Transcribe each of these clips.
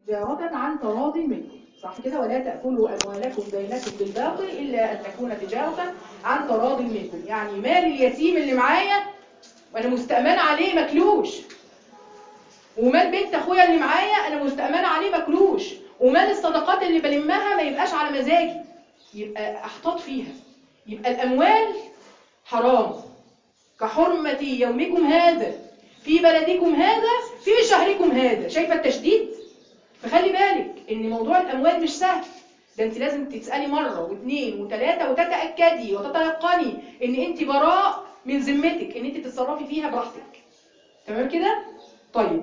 تجارة عن تراض منكم، صح كده؟ ولا تأكلوا أموالكم بينكم بالباطل إلا أن تكون تجارة عن تراض منكم. يعني مال اليتيم اللي معايا وأنا مستأمن عليه مكلوش، ومال بنت أخويا اللي معايا أنا مستأمن عليه مكلوش، ومال الصدقات اللي بلمها ما يبقاش على مزاجي، يبقى أحتاط فيها. يبقى الأموال حرام كحرمة يومكم هذا في بلدكم هذا في شهركم هذا. شايفة التشديد؟ فخلي بالك ان موضوع الاموال مش سهل، ده انت لازم تسألي مرة واثنين وثلاثة وتتأكدي وتتيقني ان انت براء من ذمتك ان انت تتصرفي فيها براحتك. تمام كده؟ طيب،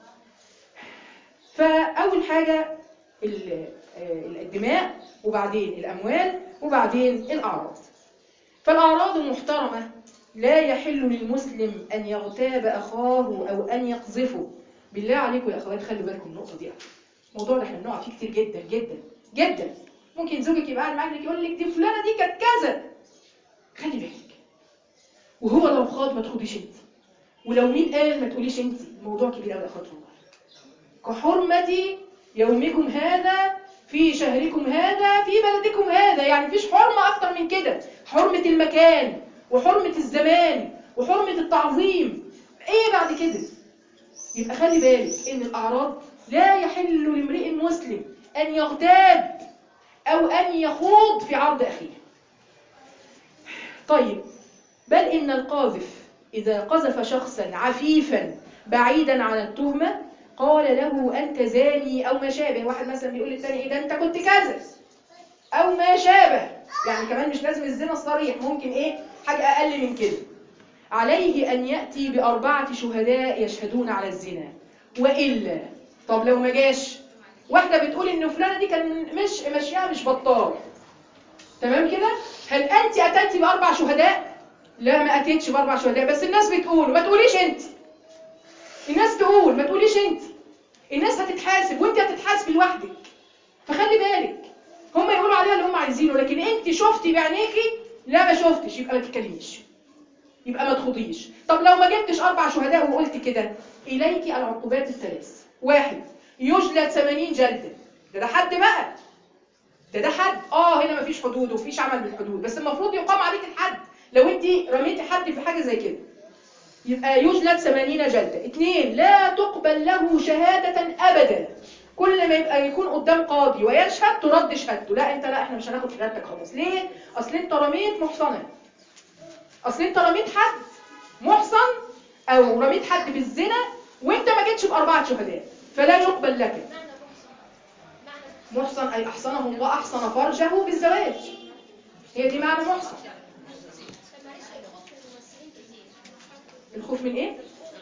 فاول حاجة الدماء، وبعدين الاموال، وبعدين الاعراض. فالاعراض محترمة، لا يحل للمسلم ان يغتاب اخاه او ان يقذفه. بالله عليكم يا اخوات خلوا بالكم النقطة دي. الموضوع ده احنا بنقع فيه كتير جدا جدا جدا. ممكن زوجك يبقى قاعد معاك يقول لك دي فلانه دي كانت كذا، خلي بالك. وهو لو خاض ما تخوضيش انت، ولو مين قال ما تقوليش انت. الموضوع كبير قوي يا اخوات والله. كحرمة يومكم هذا في شهركم هذا في بلدكم هذا، يعني مفيش حرمه اكتر من كده. حرمه المكان وحرمه الزمان وحرمه التعظيم، ايه بعد كده؟ يبقى خلي بالك ان الاعراض لا يحل لامرئ مسلم ان يغتاب او ان يخوض في عرض اخيه. طيب، بل ان القاذف اذا قذف شخصا عفيفا بعيدا عن التهمه قال له انت زاني او ما شابه. واحد مثلا بيقول للثاني ايه ده انت كنت كذا او ما شابه، يعني كمان مش لازم الزنا الصريح، ممكن ايه حاجه اقل من كده. عليه ان ياتي ب4 شهداء يشهدون على الزنا، والا طب لو ما جاش، واحده بتقول ان فلانه دي كان مش ماشيها مش بطال، تمام كده؟ هل انت اتيتي ب4 شهداء؟ لا، ما اتيتش ب4 شهداء، بس الناس بتقول ما تقوليش انت. الناس تقول ما تقوليش انت. الناس هتتحاسب وانت هتتحاسبي لوحدك. فخلي بالك، هم يقولوا عليها اللي هم عايزينه، لكن انت شفتي بعينيكي؟ لا ما شفتش، يبقى ما تتكلميش، يبقى ما تخوضيش. طب لو ما جبتش 4 شهداء وقلت كده، إليك العقوبات الثلاث. 1 يجلد 80 جلدة. ده حد بقى، ده حد. هنا مفيش حدود ومفيش عمل بالحدود، بس المفروض يقام عليك الحد لو انت رميتي حد في حاجة زي كده. يبقى يجلد 80 جلدة. 2 لا تقبل له شهادة أبدا. كل ما يبقى يكون قدام قاضي ويشهد ترد شهادته. لا انت، لا احنا مش هناخد شهادتك خلاص. ليه؟ اصل انت رميت محصنة، اصل انت رميت حد محصن او رميت حد بالزنا وانت ما جيتش ب4 شهداء، فلا يقبل لك. محصن اي احصنه الله، احصن فرجه بالزواج، هي دي معنى محصن. الخوف من ايه؟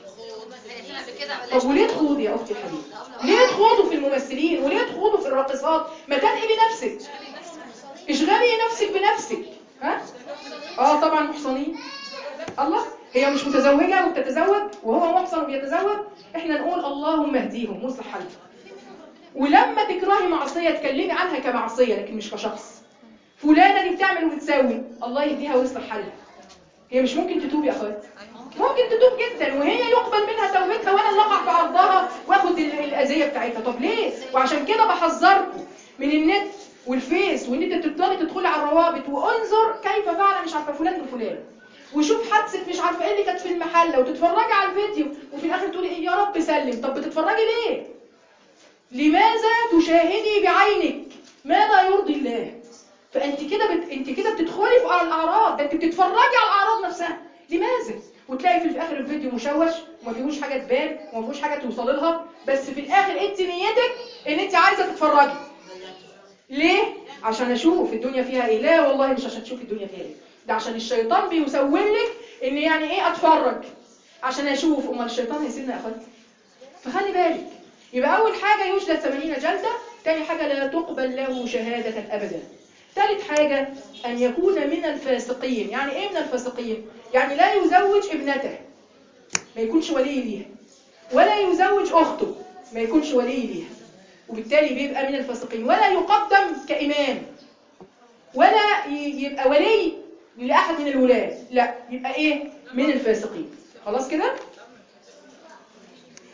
طب وليه تخوض يا اختي الحبيبه؟ ليه تخوضوا في الممثلين وليه تخوضوا في الراقصات؟ ما تنقي بنفسك، اشغلي نفسك بنفسك. طبعا محصنين. الله، هي مش متزوجة وبتتزوج وهو محصن وبيتزوج، احنا نقول اللهم اهديهم واصلح حالهم. ولما تكرهي معصية تكلمي عنها كمعصية لكن مش كشخص. فلانة دي بتعمل وبتسوي، الله يهديها ويصلح حالها. هي مش ممكن تتوب يا اخوات؟ ممكن تتوب جدا، وهي يقبل منها توبتها وانا اللي اقع في عرضها واخد الاذية بتاعتها. طب ليه؟ وعشان كده بحذركم من النت والفيس، وان انت تفضلي تدخلي على الروابط وانظر كيف فعل مش عارفه فلان بفلان، وشوف حادثه مش عارفه ايه اللي كانت في المحله، وتتفرجي على الفيديو وفي الاخر تقولي ايه يا رب سلم. طب بتتفرجي ليه؟ لماذا تشاهدي بعينك ما لا يرضي الله؟ فانت كده انت كده بتدخلي في الاعراض، ده انت بتتفرجي على الاعراض نفسها. لماذا؟ وتلاقي في اخر الفيديو مشوش وما فيهوش حاجه تبان وما فيهوش حاجه توصل لها، بس في الاخر انت نيتك ان انت عايزه تتفرجي. ليه؟ عشان اشوف الدنيا فيها ايه. لا والله مش عشان تشوفي الدنيا فيها ايه، ده عشان الشيطان بيسول لك ان يعني ايه اتفرج عشان اشوف. امال الشيطان هيسيبنا يا اخواتي؟ فخلي بالك. يبقى اول حاجه يجلد 80 جلده. تاني حاجه لا تقبل له شهاده ابدا. ثالث حاجه ان يكون من الفاسقين. يعني ايه من الفاسقين؟ يعني لا يزوج ابنته، ما يكونش ولي ليها، ولا يزوج اخته، ما يكونش ولي ليها، وبالتالي بيبقى من الفاسقين. ولا يقدم كإمام، ولا يبقى ولي لأحد من الولاة، لا، يبقى ايه؟ من الفاسقين. خلاص كده؟ حتى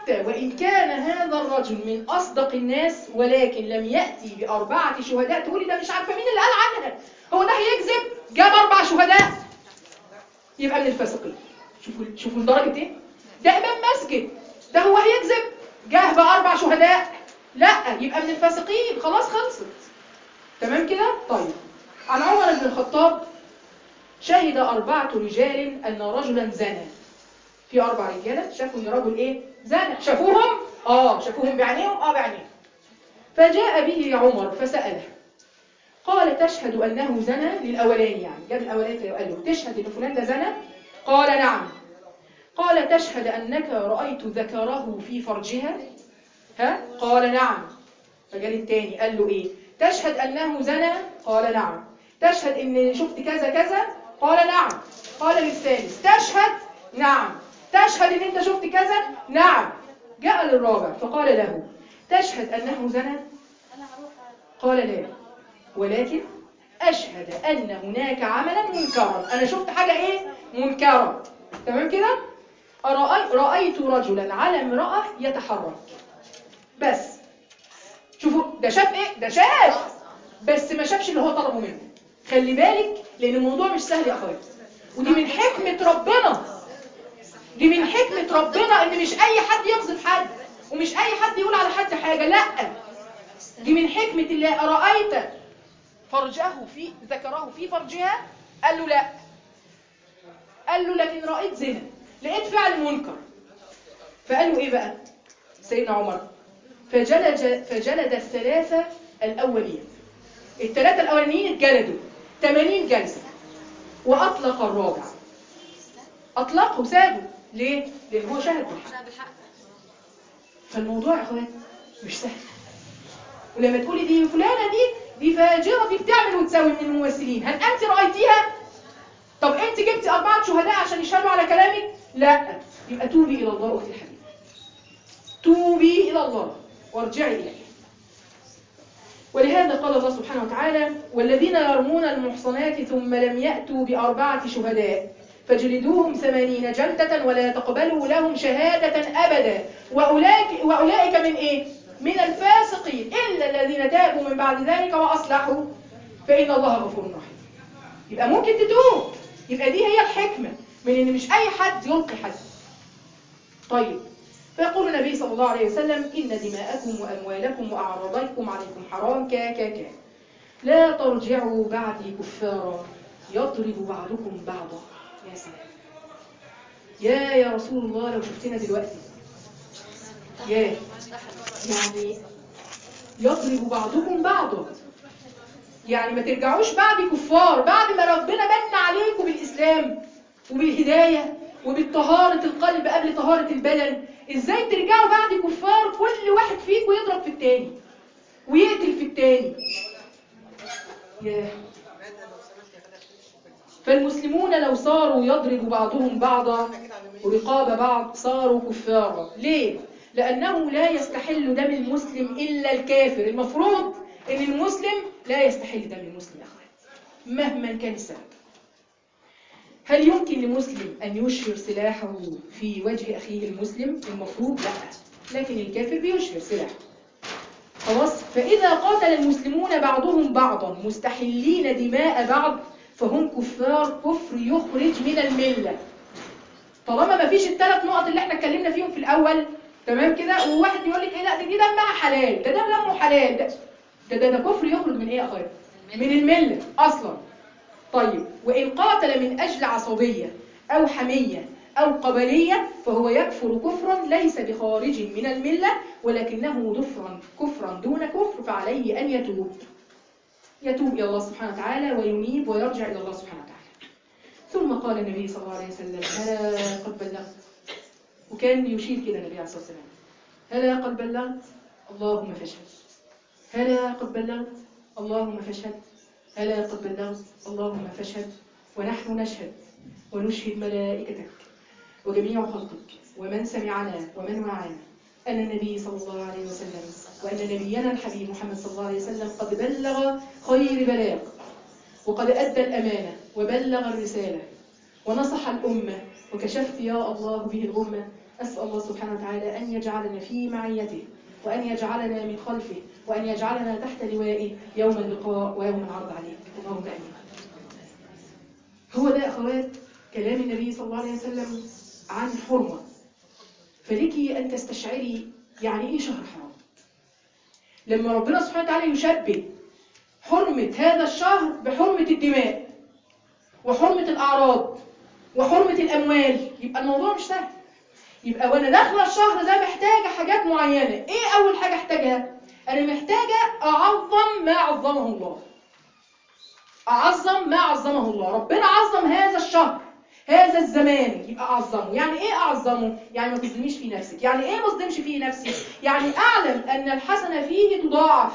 حتى وإن كان هذا الرجل من أصدق الناس ولكن لم يأتي ب4 شهداء، تقولي ده مش عارفة مين اللي قال عنها، هو ده هيكذب؟ جاب 4 شهداء يبقى من الفاسقين. شوفوا لدرجة ايه؟ ده إمام مسجد، ده هو هيكذب؟ جاه ب4 شهداء؟ لا، يبقى من الفاسقين، خلاص خلصت. تمام كده؟ طيب. عن عمر بن الخطاب شهد 4 رجال أن رجلا زنى. في 4 رجاله شافوا ان رجل ايه؟ زنى. شافوهم؟ شافوهم بعينيهم؟ بعينيهم. فجاء به عمر فسأله، قال تشهد أنه زنى؟ للأولاني يعني، جاب الأولاني قال له تشهد أن فلان ده زنى؟ قال نعم. قال تشهد أنك رأيت ذكره في فرجها؟ قال نعم. فجاء الثاني قال له ايه؟ تشهد أنه زنى؟ قال نعم. تشهد أن شفت كذا كذا؟ قال نعم. قال للثالث تشهد؟ نعم. تشهد أن أنت شفت كذا؟ نعم. جاء للرابع فقال له تشهد أنه زنى؟ قال لا، ولكن أشهد أن هناك عملا منكرا، أنا شفت حاجة إيه؟ منكرة. تمام كده؟ رأيت رجلا على امرأة يتحرك. بس شوفوا ده شاف إيه؟ ده شاف، بس ما شافش اللي هو طلبه منه. خلي بالك لأن الموضوع مش سهل يا أخويا، ودي من حكمة ربنا، دي من حكمة ربنا إن مش أي حد يقذف حد ومش أي حد يقول على حد حاجة، لا، دي من حكمة الله. أرأيت فرجه في ذكره في فرجها؟ قال له لا. قال له لكن رأيت زنا، لقيت فعل منكر. فقال له ايه بقى سيدنا عمر؟ فجلد الثلاثة الأولين، الثلاثة الأولين اتجلدوا 80 جلسة، وأطلق الرابع. أطلقه وسابه ليه؟ لأن هو شهد بالحق. فالموضوع يا أخوات مش سهل. ولما تقولي دي فلانة دي فاجرة، دي بتعمل وتساوي من الممثلين، هل أنت رأيتيها؟ طب أنت جبتي 4 شهداء عشان يشهدوا على كلامك؟ لا. يبقى توبي إلى الله أختي الحبيبة، توبي إلى الله وارجعي إليه. ولهذا قال الله سبحانه وتعالى والذين يرمون المحصنات ثم لم يأتوا ب4 شهداء فجلدوهم 80 جلدة ولا تقبلوا لهم شهادة أبدا وأولئك من إيه؟ من الفاسقين إلا الذين تابوا من بعد ذلك وأصلحوا فإن الله غفور رحيم. يبقى ممكن تتوب، يبقى دي هي الحكمة من إن مش أي حد يلقي حد. طيب، فيقول النبي صلى الله عليه وسلم إن دماءكم وأموالكم وأعراضكم عليكم حرام كا لا ترجعوا بعدي كفارا يضرب بعضكم بعضا. يا سلام، يا رسول الله لو شفتنا دلوقتي، يعني يضرب بعضكم بعضا، يعني ما ترجعوش بعد كفار، بعد ما ربنا من عليكم بالإسلام وبالهداية وبالطهارة القلب قبل طهارة البدن. ازاي ترجعوا بعد كفار كل واحد فيكم يضرب في التاني ويقتل في التاني؟ فالمسلمون لو صاروا يضرب بعضهم بعضا ورقاب بعض صاروا كفارا. ليه؟ لأنه لا يستحل دم المسلم إلا الكافر. المفروض أن المسلم لا يستحل دم المسلم مهما كان السبب. هل يمكن لمسلم أن يشهر سلاحه في وجه أخيه المسلم؟ المفروض لا، لكن الكافر بيشهر سلاحه. خلاص؟ فإذا قاتل المسلمون بعضهم بعضا مستحلين دماء بعض فهم كفار كفر يخرج من الملة. طالما ما فيش ال3 نقط اللي احنا اتكلمنا فيهم في الأول، تمام كده؟ وواحد يقول لك ايه، لا دي دمها حلال، ده دمه حلال، ده كفر يخرج من ايه يا اخويا؟ من الملة أصلا. طيب، وإن قاتل من أجل عصبية أو حمية أو قبلية فهو يكفر كفرا ليس بخارج من الملة ولكنه كفرا دون كفر، فعليه أن يتوب إلى الله سبحانه وتعالى وينيب ويرجع إلى الله سبحانه وتعالى. ثم قال النبي صلى الله عليه وسلم هلا قد بلغت، وكان يشير كده النبي عليه الصلاة والسلام هلا قد بلغت اللهم فاشهد، هلا قد بلغت اللهم فاشهد، هلا قد بلغت اللهم فاشهد. ونحن نشهد ونشهد ملائكتك وجميع خلقك ومن سمعنا ومن وعانا أن النبي صلى الله عليه وسلم وأن نبينا الحبيب محمد صلى الله عليه وسلم قد بلغ خير بلاغ وقد أدى الأمانة وبلغ الرسالة ونصح الأمة وكشفت يا الله به الغمة أسأل الله سبحانه وتعالى أن يجعلنا في معيته، وأن يجعلنا من خلفه، وأن يجعلنا تحت لوائه يوم اللقاء ويوم العرض عليه. اللهم آمين. هو ده أخوات كلام النبي صلى الله عليه وسلم عن حرمة. فلكي أن تستشعري يعني إيه شهر حرام. لما ربنا سبحانه وتعالى يشبه حرمة هذا الشهر بحرمة الدماء وحرمة الأعراض وحرمة الأموال، يبقى الموضوع مش سهل. يبقى وأنا داخلة الشهر ده محتاجة حاجات معينة. إيه أول حاجة أحتاجها؟ أنا محتاجة أعظم ما عظمه الله. أعظم ما عظمه الله. ربنا عظم هذا الشهر، هذا الزمان، يبقى أعظمه. يعني إيه أعظمه؟ يعني ما تظلميش في نفسك. يعني إيه ما تظلمش في نفسي؟ يعني أعلم أن الحسنة فيه تضاعف.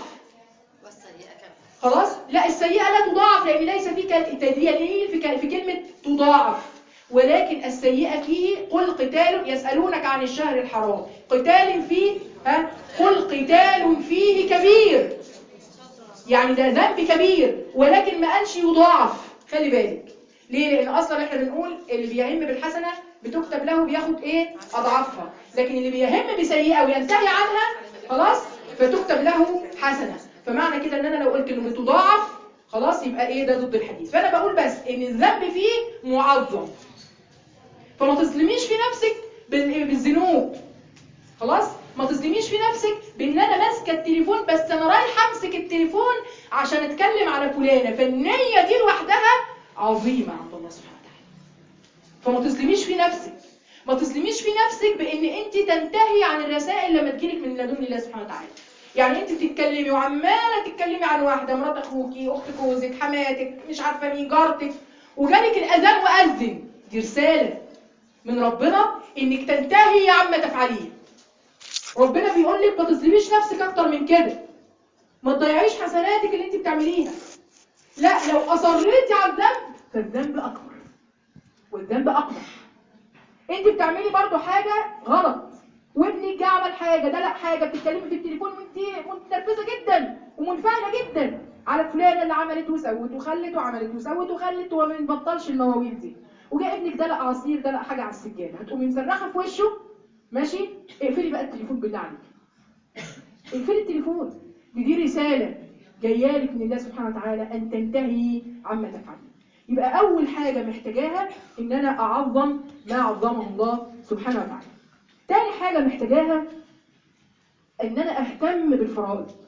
خلاص؟ لا، السيئة لا تضاعف، لأن ليس فيك التدليل في كلمة تضاعف. ولكن السيئة فيه قل قتال، يسألونك عن الشهر الحرام قتال فيه، قل قتال فيه كبير. يعني ده ذنب كبير، ولكن ما قالش يضاعف. خلي بالك ليه؟ لأن أصلا احنا بنقول اللي بيهم بالحسنة بتكتب له بياخد ايه؟ أضعافها. لكن اللي بيهم بسيئة وينتهي عنها خلاص فتكتب له حسنة. فمعنى كده ان انا لو قلت انه بتضاعف خلاص يبقى ايه؟ ده ضد الحديث. فانا بقول بس ان الذنب فيه معظم. فما تظلميش في نفسك بالذنوب. خلاص؟ ما تظلميش في نفسك بان انا ماسكه التليفون بس انا رايحه امسك التليفون عشان اتكلم على فلانه، فالنيه دي لوحدها عظيمه عند الله سبحانه وتعالى. فما تظلميش في نفسك. ما تظلميش في نفسك بان انت تنتهي عن الرسائل لما تجيلك من لدن الله سبحانه وتعالى. يعني انت بتتكلمي وعماله تتكلمي عن واحده، مرات اخوكي، اخت جوزك، حماتك، مش عارفه مين، جارتك، وجالك الاذان واذن. دي رساله من ربنا انك تنتهي عما تفعليه. ربنا بيقول لك ما تظلميش نفسك اكتر من كده. ما تضيعيش حسناتك اللي انت بتعمليها. لا، لو اصريتي على الذنب فالذنب اكبر والذنب اقبح. انت بتعملي برضو حاجه غلط وابنك جه عمل حاجه، ده لا حاجه، بتتكلمي في التليفون وانت متنرفزه جدا ومنفعله جدا على فلانه اللي عملت وسوت وخلت وعملت وسوت وخلت وما بنبطلش المواويل دي، وجاء ابنك دلق عصير، دلق حاجه على السجاده، هتقومي مصرخه في وشه؟ ماشي؟ اقفلي بقى التليفون بالله عليك. اقفلي التليفون. دي رساله جايه لك من الله سبحانه وتعالى ان تنتهي عما تفعلي. يبقى اول حاجه محتاجاها ان انا اعظم ما عظمه الله سبحانه وتعالى. تاني حاجه محتاجاها ان انا اهتم بالفرائض.